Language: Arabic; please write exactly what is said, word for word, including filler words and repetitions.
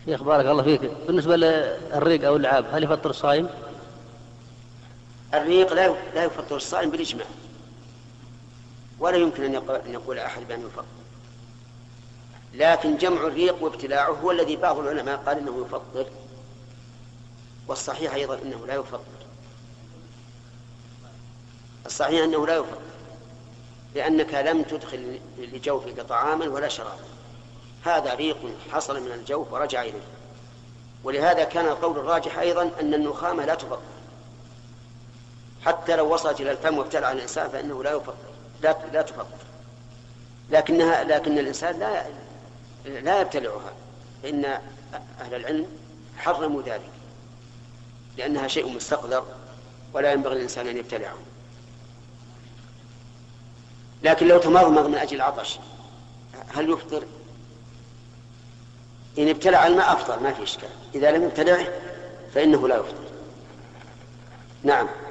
شيخ بارك الله فيك، بالنسبة للريق أو اللعاب هل يفطر الصائم؟ الريق لا لا يفطر الصائم بالإجماع، ولا يمكن أن يقول أحد بأنه يفطر، لكن جمع الريق وابتلاعه هو الذي بعض العلماء قال إنه يفطر، والصحيح أيضا أنه لا يفطر. الصحيح أنه لا يفطر، لأنك لم تدخل لجوفك طعاما ولا شرابا، هذا ريق حصل من الجوف ورجع إليه. ولهذا كان القول الراجح أيضا أن النخامة لا تفطر، حتى لو وصلت إلى الفم وابتلع الإنسان فإنه لا يفطر، لا لا تفطر، لكنها لكن الإنسان لا لا يبتلعها، فإن أهل العلم حرموا ذلك لأنها شيء مستقذر ولا ينبغي الإنسان أن يبتلعه. لكن لو تمضمض من أجل العطش هل يفطر؟ إن ابتلع الماء أفطر، ما في إشكال، إذا لم يبتلعه فإنه لا يفطر. نعم.